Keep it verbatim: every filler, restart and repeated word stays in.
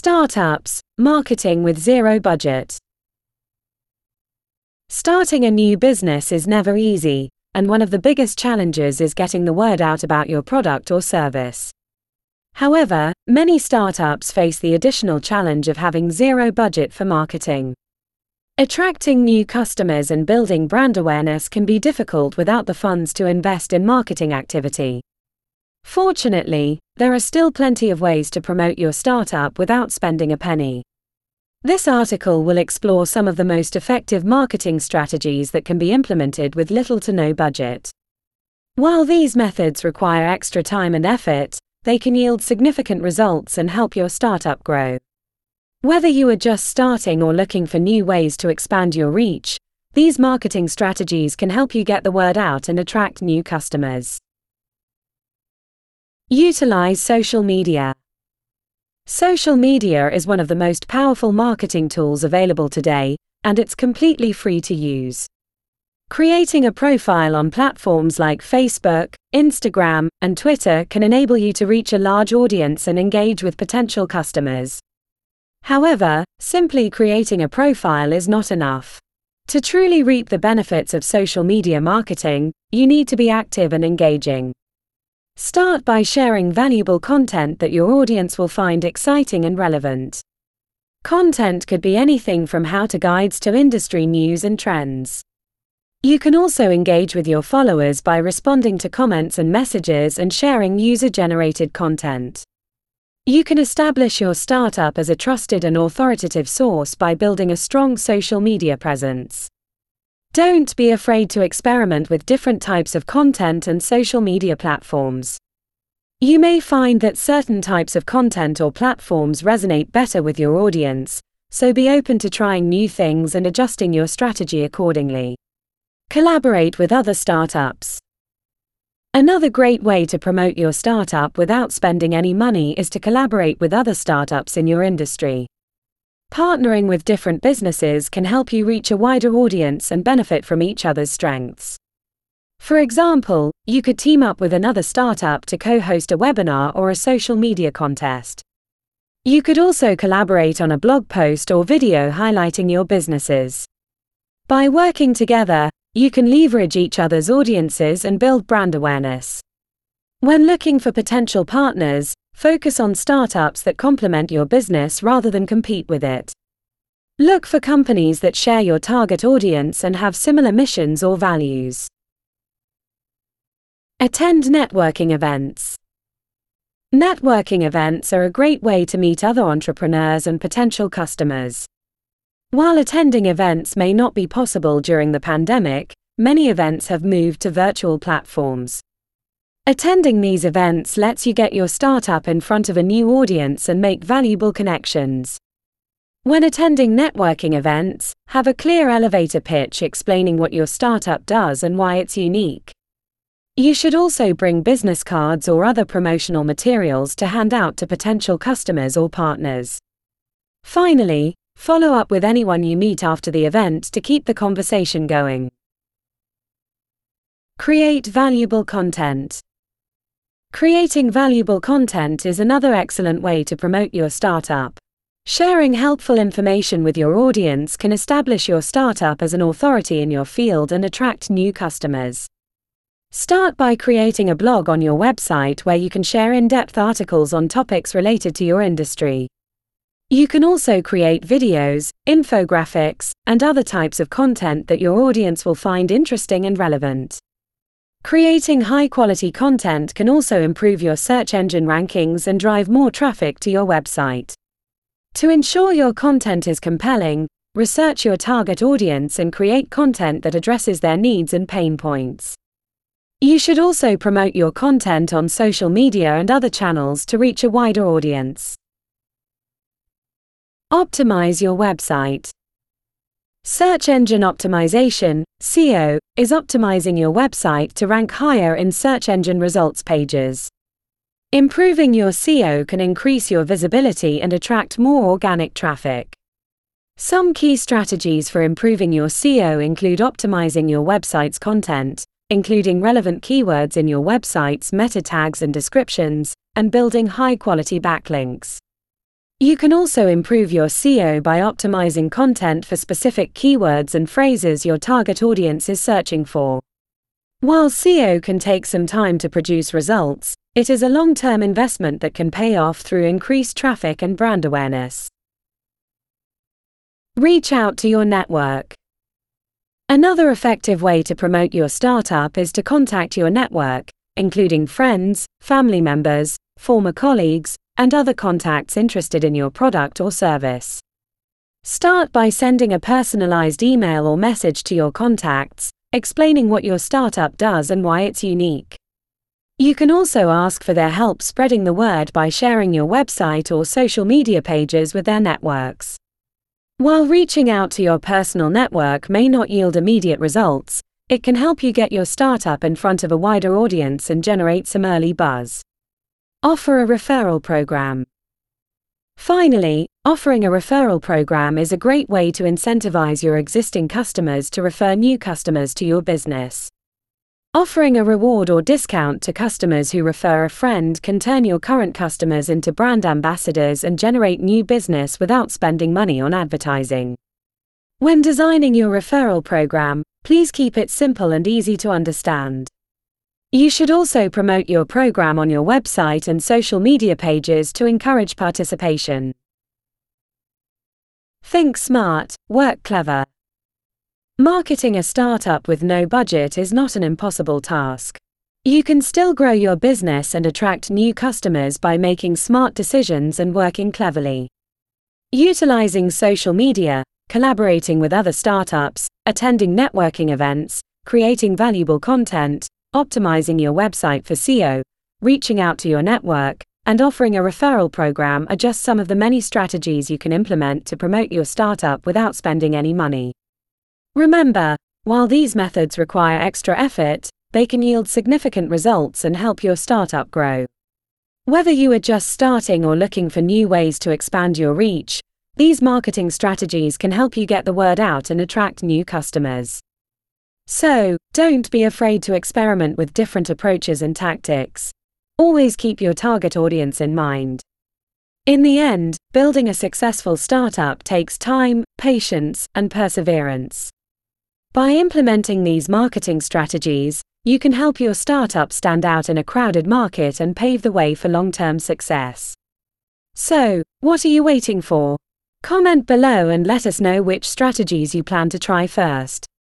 Startups, marketing with zero budget. Starting a new business is never easy, and one of the biggest challenges is getting the word out about your product or service. However, many startups face the additional challenge of having zero budget for marketing. Attracting new customers and building brand awareness can be difficult without the funds to invest in marketing activity. Fortunately, there are still plenty of ways to promote your startup without spending a penny. This article will explore some of the most effective marketing strategies that can be implemented with little to no budget. While these methods require extra time and effort, they can yield significant results and help your startup grow. Whether you are just starting or looking for new ways to expand your reach, these marketing strategies can help you get the word out and attract new customers. Utilize social media. Social media is one of the most powerful marketing tools available today, and it's completely free to use. Creating a profile on platforms like Facebook, Instagram, and Twitter can enable you to reach a large audience and engage with potential customers. However, simply creating a profile is not enough. To truly reap the benefits of social media marketing, you need to be active and engaging. Start by sharing valuable content that your audience will find exciting and relevant. Content could be anything from how-to guides to industry news and trends. You can also engage with your followers by responding to comments and messages and sharing user-generated content. You can establish your startup as a trusted and authoritative source by building a strong social media presence. Don't be afraid to experiment with different types of content and social media platforms. You may find that certain types of content or platforms resonate better with your audience, so be open to trying new things and adjusting your strategy accordingly. Collaborate with other startups. Another great way to promote your startup without spending any money is to collaborate with other startups in your industry. Partnering with different businesses can help you reach a wider audience and benefit from each other's strengths. For example, you could team up with another startup to co-host a webinar or a social media contest. You could also collaborate on a blog post or video highlighting your businesses. By working together, you can leverage each other's audiences and build brand awareness. When looking for potential partners, focus on startups that complement your business rather than compete with it. Look for companies that share your target audience and have similar missions or values. Attend networking events. Networking events are a great way to meet other entrepreneurs and potential customers. While attending events may not be possible during the pandemic, many events have moved to virtual platforms. Attending these events lets you get your startup in front of a new audience and make valuable connections. When attending networking events, have a clear elevator pitch explaining what your startup does and why it's unique. You should also bring business cards or other promotional materials to hand out to potential customers or partners. Finally, follow up with anyone you meet after the event to keep the conversation going. Create valuable content. Creating valuable content is another excellent way to promote your startup. Sharing helpful information with your audience can establish your startup as an authority in your field and attract new customers. Start by creating a blog on your website where you can share in-depth articles on topics related to your industry. You can also create videos, infographics, and other types of content that your audience will find interesting and relevant. Creating high-quality content can also improve your search engine rankings and drive more traffic to your website. To ensure your content is compelling, research your target audience and create content that addresses their needs and pain points. You should also promote your content on social media and other channels to reach a wider audience. Optimize your website. Search engine optimization, S E O, is optimizing your website to rank higher in search engine results pages. Improving your S E O can increase your visibility and attract more organic traffic. Some key strategies for improving your S E O include optimizing your website's content, including relevant keywords in your website's meta tags and descriptions, and building high-quality backlinks. You can also improve your S E O by optimizing content for specific keywords and phrases your target audience is searching for. While S E O can take some time to produce results, it is a long-term investment that can pay off through increased traffic and brand awareness. Reach out to your network. Another effective way to promote your startup is to contact your network, including friends, family members, former colleagues, and other contacts interested in your product or service. Start by sending a personalized email or message to your contacts, explaining what your startup does and why it's unique. You can also ask for their help spreading the word by sharing your website or social media pages with their networks. While reaching out to your personal network may not yield immediate results, it can help you get your startup in front of a wider audience and generate some early buzz. Offer a referral program. Finally, offering a referral program is a great way to incentivize your existing customers to refer new customers to your business. Offering a reward or discount to customers who refer a friend can turn your current customers into brand ambassadors and generate new business without spending money on advertising. When designing your referral program, please keep it simple and easy to understand. You should also promote your program on your website and social media pages to encourage participation. Think smart, work clever. Marketing a startup with no budget is not an impossible task. You can still grow your business and attract new customers by making smart decisions and working cleverly. Utilizing social media, collaborating with other startups, attending networking events, creating valuable content, optimizing your website for S E O, reaching out to your network, and offering a referral program are just some of the many strategies you can implement to promote your startup without spending any money. Remember, while these methods require extra effort, they can yield significant results and help your startup grow. Whether you are just starting or looking for new ways to expand your reach, these marketing strategies can help you get the word out and attract new customers. So, don't be afraid to experiment with different approaches and tactics. Always keep your target audience in mind. In the end, building a successful startup takes time, patience, and perseverance. By implementing these marketing strategies, you can help your startup stand out in a crowded market and pave the way for long-term success. So, what are you waiting for? Comment below and let us know which strategies you plan to try first.